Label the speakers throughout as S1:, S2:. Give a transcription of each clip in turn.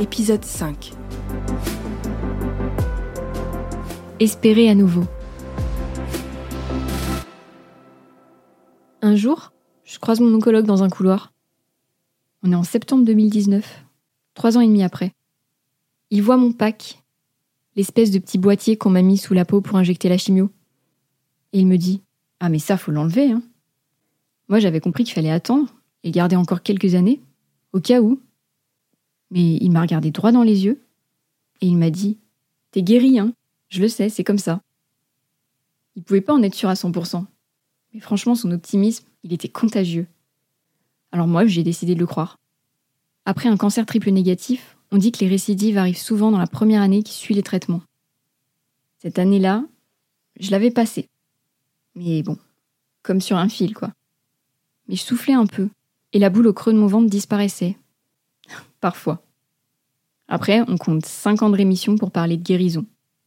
S1: épisode 5.
S2: Espérer à nouveau. Un jour, je croise mon oncologue dans un couloir. On est en septembre 2019, 3 ans et demi après. Il voit mon pack, l'espèce de petit boîtier qu'on m'a mis sous la peau pour injecter la chimio. Et il me dit « Ah mais ça, faut l'enlever, hein !» Moi, j'avais compris qu'il fallait attendre et garder encore quelques années, au cas où. Mais il m'a regardé droit dans les yeux et il m'a dit « T'es guéri, hein ? Je le sais, c'est comme ça. » Il pouvait pas en être sûr à 100%. Mais franchement, son optimisme, il était contagieux. Alors moi, j'ai décidé de le croire. Après un cancer triple négatif, on dit que les récidives arrivent souvent dans la première année qui suit les traitements. Cette année-là, je l'avais passée. Mais bon, comme sur un fil, quoi. Mais je soufflais un peu, et la boule au creux de mon ventre disparaissait. Parfois. Après, on compte 5 ans de rémission pour parler de guérison.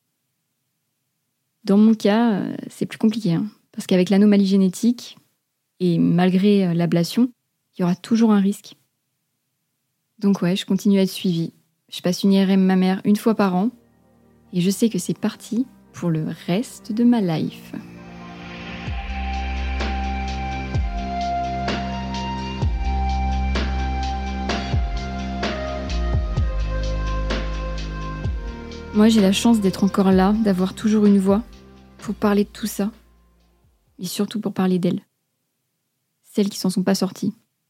S2: Dans mon cas, c'est plus compliqué, hein, parce qu'avec l'anomalie génétique, et malgré l'ablation, il y aura toujours un risque. Donc ouais, je continue à être suivie. Je passe une IRM mammaire 1 fois par an, et je sais que c'est parti pour le reste de ma life. Moi, j'ai la chance d'être encore là, d'avoir toujours une voix pour parler de tout ça, et surtout pour parler d'elles. Celles qui s'en sont pas sorties.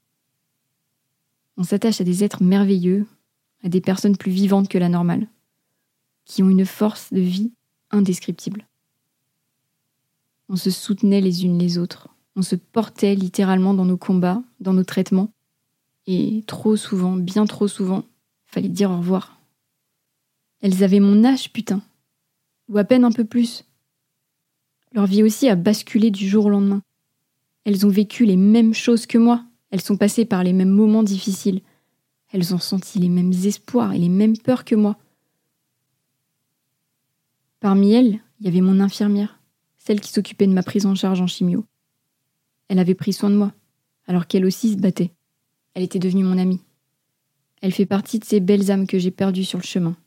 S2: On s'attache à des êtres merveilleux, à des personnes plus vivantes que la normale, qui ont une force de vie indescriptible. On se soutenait les unes les autres, on se portait littéralement dans nos combats, dans nos traitements, et trop souvent, bien trop souvent, fallait dire au revoir. Elles avaient mon âge, putain, ou à peine un peu plus. Leur vie aussi a basculé du jour au lendemain. Elles ont vécu les mêmes choses que moi. Elles sont passées par les mêmes moments difficiles. Elles ont senti les mêmes espoirs et les mêmes peurs que moi. Parmi elles, il y avait mon infirmière, celle qui s'occupait de ma prise en charge en chimio. Elle avait pris soin de moi, alors qu'elle aussi se battait. Elle était devenue mon amie. Elle fait partie de ces belles âmes que j'ai perdues sur le chemin.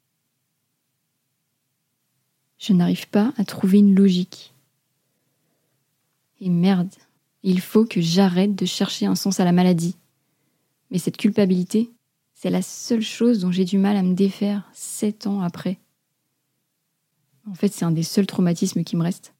S2: Je n'arrive pas à trouver une logique. Et merde, il faut que j'arrête de chercher un sens à la maladie. Mais cette culpabilité, c'est la seule chose dont j'ai du mal à me défaire 7 ans après. En fait, c'est un des seuls traumatismes qui me reste.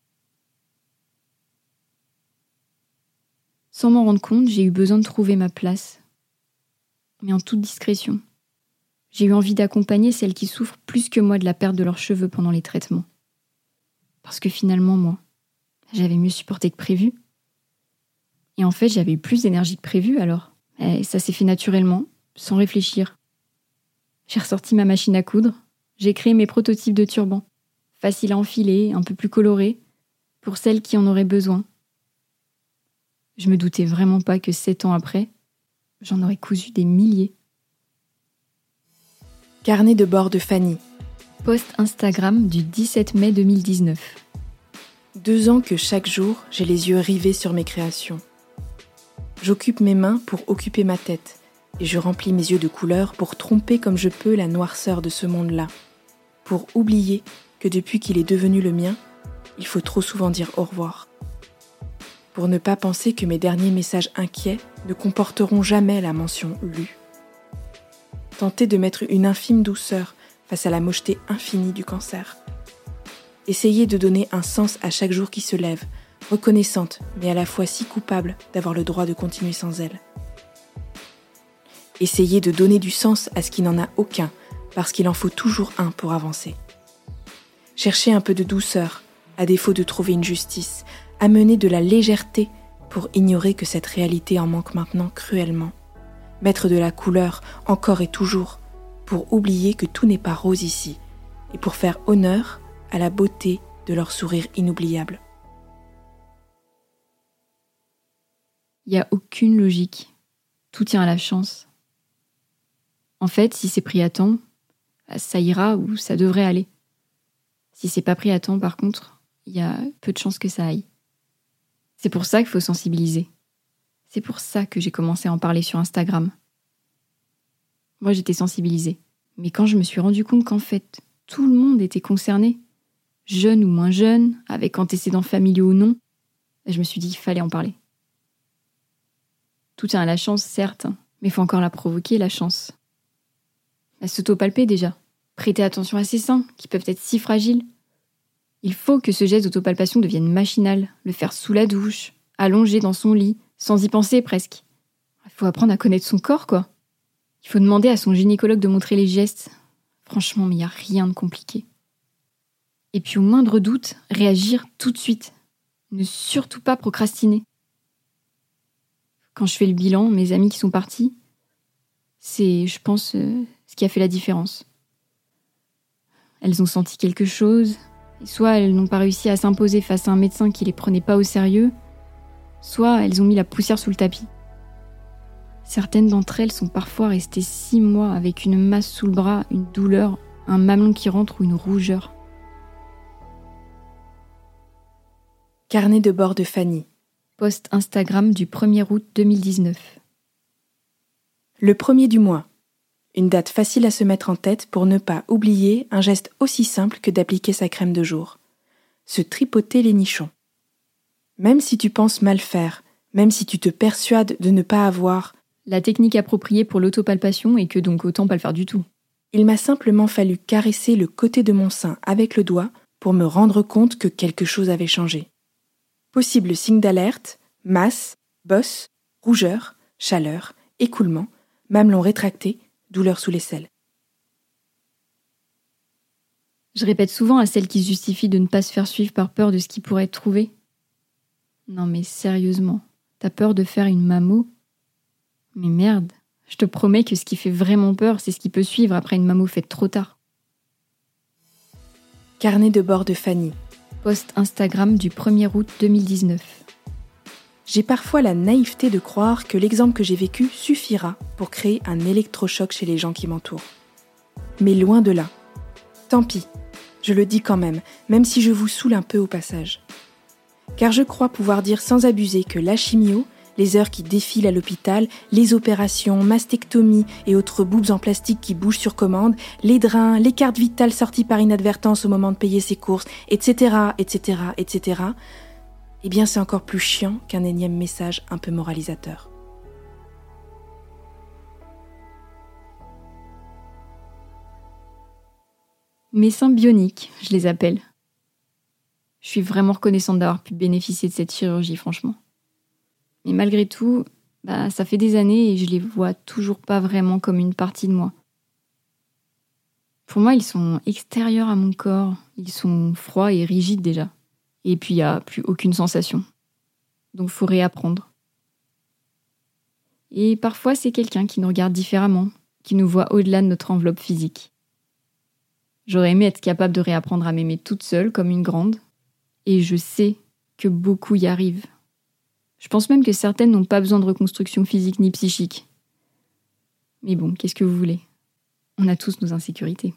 S2: Sans m'en rendre compte, j'ai eu besoin de trouver ma place. Mais en toute discrétion. J'ai eu envie d'accompagner celles qui souffrent plus que moi de la perte de leurs cheveux pendant les traitements. Parce que finalement, moi, j'avais mieux supporté que prévu. Et en fait, j'avais eu plus d'énergie que prévu alors. Et ça s'est fait naturellement, sans réfléchir. J'ai ressorti ma machine à coudre, j'ai créé mes prototypes de turbans, faciles à enfiler, un peu plus colorés, pour celles qui en auraient besoin. Je me doutais vraiment pas que 7 ans après, j'en aurais cousu des milliers.
S1: Carnet de bord de Fanny.
S2: Post Instagram du 17 mai 2019.
S1: 2 ans que chaque jour, j'ai les yeux rivés sur mes créations. J'occupe mes mains pour occuper ma tête, et je remplis mes yeux de couleurs pour tromper comme je peux la noirceur de ce monde-là, pour oublier que depuis qu'il est devenu le mien, il faut trop souvent dire au revoir. Pour ne pas penser que mes derniers messages inquiets ne comporteront jamais la mention « lu ». Tenter de mettre une infime douceur face à la mocheté infinie du cancer. Essayer de donner un sens à chaque jour qui se lève, reconnaissante, mais à la fois si coupable d'avoir le droit de continuer sans elle. Essayer de donner du sens à ce qui n'en a aucun, parce qu'il en faut toujours un pour avancer. Chercher un peu de douceur, à défaut de trouver une justice, amener de la légèreté pour ignorer que cette réalité en manque maintenant cruellement. Mettre de la couleur, encore et toujours, pour oublier que tout n'est pas rose ici, et pour faire honneur à la beauté de leur sourire inoubliable.
S2: Il n'y a aucune logique. Tout tient à la chance. En fait, si c'est pris à temps, ça ira ou ça devrait aller. Si c'est pas pris à temps, par contre, il y a peu de chances que ça aille. C'est pour ça qu'il faut sensibiliser. C'est pour ça que j'ai commencé à en parler sur Instagram. Moi, j'étais sensibilisée. Mais quand je me suis rendu compte qu'en fait, tout le monde était concerné, jeune ou moins jeune, avec antécédents familiaux ou non, je me suis dit qu'il fallait en parler. Tout tient à la chance, certes, mais il faut encore la provoquer, la chance. S'autopalper déjà, prêter attention à ses seins, qui peuvent être si fragiles. Il faut que ce geste d'autopalpation devienne machinal, le faire sous la douche, allongé dans son lit, sans y penser presque. Il faut apprendre à connaître son corps, quoi. Il faut demander à son gynécologue de montrer les gestes. Franchement, mais il n'y a rien de compliqué. Et puis au moindre doute, réagir tout de suite. Ne surtout pas procrastiner. Quand je fais le bilan, mes amies qui sont parties, c'est, je pense, ce qui a fait la différence. Elles ont senti quelque chose, et soit elles n'ont pas réussi à s'imposer face à un médecin qui les prenait pas au sérieux, soit elles ont mis la poussière sous le tapis. Certaines d'entre elles sont parfois restées 6 mois avec une masse sous le bras, une douleur, un mamelon qui rentre ou une rougeur.
S1: Carnet de bord de Fanny.
S2: Post Instagram du 1er août 2019.
S1: Le 1er du mois. Une date facile à se mettre en tête pour ne pas oublier un geste aussi simple que d'appliquer sa crème de jour. Se tripoter les nichons. Même si tu penses mal faire, même si tu te persuades de ne pas avoir
S2: la technique appropriée pour l'autopalpation et que donc autant pas le faire du tout.
S1: Il m'a simplement fallu caresser le côté de mon sein avec le doigt pour me rendre compte que quelque chose avait changé. Possible signe d'alerte, masse, bosse, rougeur, chaleur, écoulement, mamelon rétracté, douleur sous l'aisselle.
S2: Je répète souvent à celles qui se justifient de ne pas se faire suivre par peur de ce qui pourrait être trouvé. Non mais sérieusement, t'as peur de faire une mammo ? Mais merde, je te promets que ce qui fait vraiment peur, c'est ce qui peut suivre après une mammo faite trop tard.
S1: Carnet de bord de Fanny.
S2: Post Instagram du 1er août 2019.
S1: J'ai parfois la naïveté de croire que l'exemple que j'ai vécu suffira pour créer un électrochoc chez les gens qui m'entourent. Mais loin de là. Tant pis, je le dis quand même si je vous saoule un peu au passage. Car je crois pouvoir dire sans abuser que la chimio, les heures qui défilent à l'hôpital, les opérations, mastectomies et autres boobs en plastique qui bougent sur commande, les drains, les cartes vitales sorties par inadvertance au moment de payer ses courses, etc., eh bien c'est encore plus chiant qu'un énième message un peu moralisateur.
S2: Mes seins bioniques, je les appelle. Je suis vraiment reconnaissante d'avoir pu bénéficier de cette chirurgie, franchement. Mais malgré tout, ça fait des années et je les vois toujours pas vraiment comme une partie de moi. Pour moi, ils sont extérieurs à mon corps, ils sont froids et rigides déjà. Et puis il n'y a plus aucune sensation. Donc il faut réapprendre. Et parfois c'est quelqu'un qui nous regarde différemment, qui nous voit au-delà de notre enveloppe physique. J'aurais aimé être capable de réapprendre à m'aimer toute seule comme une grande. Et je sais que beaucoup y arrivent. Je pense même que certaines n'ont pas besoin de reconstruction physique ni psychique. Mais bon, qu'est-ce que vous voulez ? On a tous nos insécurités.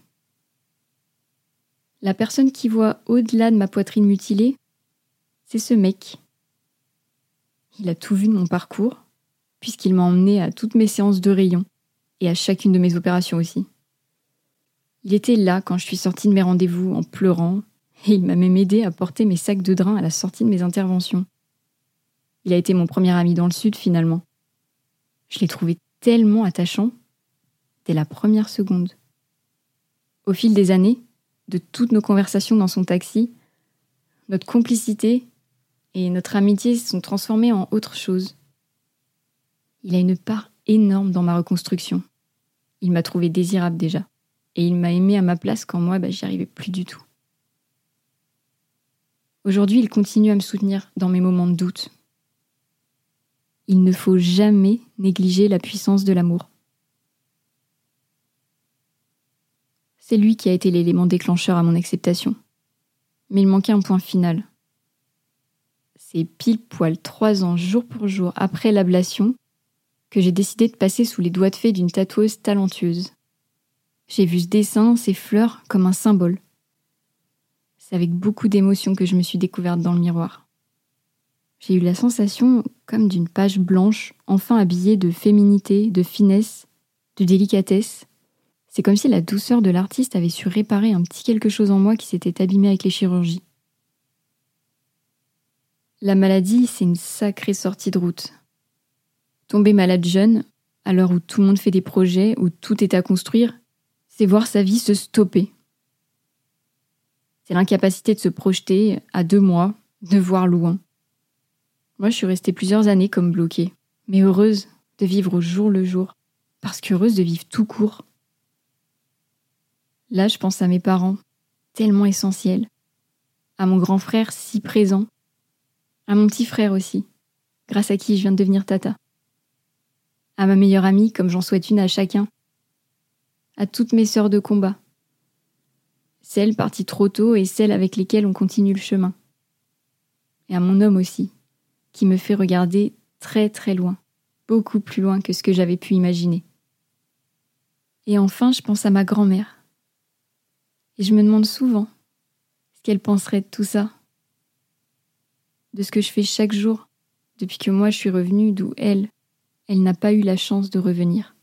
S2: La personne qui voit au-delà de ma poitrine mutilée, c'est ce mec. Il a tout vu de mon parcours, puisqu'il m'a emmenée à toutes mes séances de rayon et à chacune de mes opérations aussi. Il était là quand je suis sortie de mes rendez-vous en pleurant, et il m'a même aidé à porter mes sacs de drains à la sortie de mes interventions. Il a été mon premier ami dans le Sud, finalement. Je l'ai trouvé tellement attachant, dès la première seconde. Au fil des années, de toutes nos conversations dans son taxi, notre complicité et notre amitié se sont transformées en autre chose. Il a une part énorme dans ma reconstruction. Il m'a trouvé désirable déjà, et il m'a aimée à ma place quand moi, j'y arrivais plus du tout. Aujourd'hui, il continue à me soutenir dans mes moments de doute. Il ne faut jamais négliger la puissance de l'amour. C'est lui qui a été l'élément déclencheur à mon acceptation. Mais il manquait un point final. C'est pile poil 3 ans, jour pour jour, après l'ablation, que j'ai décidé de passer sous les doigts de fée d'une tatoueuse talentueuse. J'ai vu ce dessin, ces fleurs, comme un symbole. C'est avec beaucoup d'émotion que je me suis découverte dans le miroir. J'ai eu la sensation comme d'une page blanche, enfin habillée de féminité, de finesse, de délicatesse. C'est comme si la douceur de l'artiste avait su réparer un petit quelque chose en moi qui s'était abîmé avec les chirurgies. La maladie, c'est une sacrée sortie de route. Tomber malade jeune, à l'heure où tout le monde fait des projets, où tout est à construire, c'est voir sa vie se stopper. C'est l'incapacité de se projeter à 2 mois, de voir loin. Moi, je suis restée plusieurs années comme bloquée, mais heureuse de vivre au jour le jour, parce qu'heureuse de vivre tout court. Là, je pense à mes parents, tellement essentiels, à mon grand frère si présent, à mon petit frère aussi, grâce à qui je viens de devenir tata, à ma meilleure amie comme j'en souhaite une à chacun, à toutes mes sœurs de combat, celles parties trop tôt et celles avec lesquelles on continue le chemin, et à mon homme aussi, qui me fait regarder très très loin, beaucoup plus loin que ce que j'avais pu imaginer. Et enfin, je pense à ma grand-mère. Et je me demande souvent ce qu'elle penserait de tout ça, de ce que je fais chaque jour, depuis que moi je suis revenue d'où elle n'a pas eu la chance de revenir.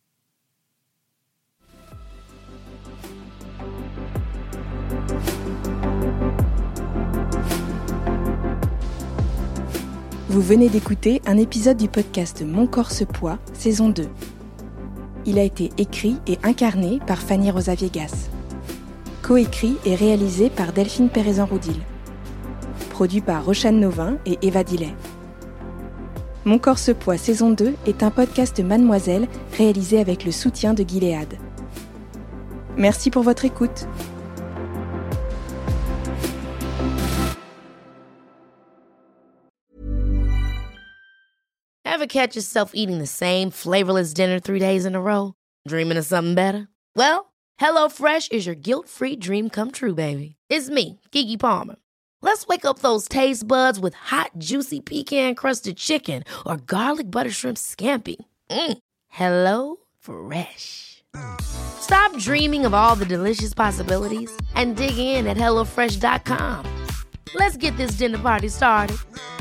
S1: Vous venez d'écouter un épisode du podcast Mon corps se poids, saison 2. Il a été écrit et incarné par Fanny Rosa Viegas. Coécrit et réalisé par Delphine Pérezan-Roudil. Produit par Rochane Novin et Eva Dillet. Mon corps se poids, saison 2 est un podcast Mademoiselle réalisé avec le soutien de Gilead. Merci pour votre écoute.
S3: Ever catch yourself eating the same flavorless dinner 3 days in a row? Dreaming of something better? Well, HelloFresh is your guilt-free dream come true, baby. It's me, Keke Palmer. Let's wake up those taste buds with hot, juicy pecan-crusted chicken or garlic butter shrimp scampi. Hello Fresh. Stop dreaming of all the delicious possibilities and dig in at HelloFresh.com. Let's get this dinner party started.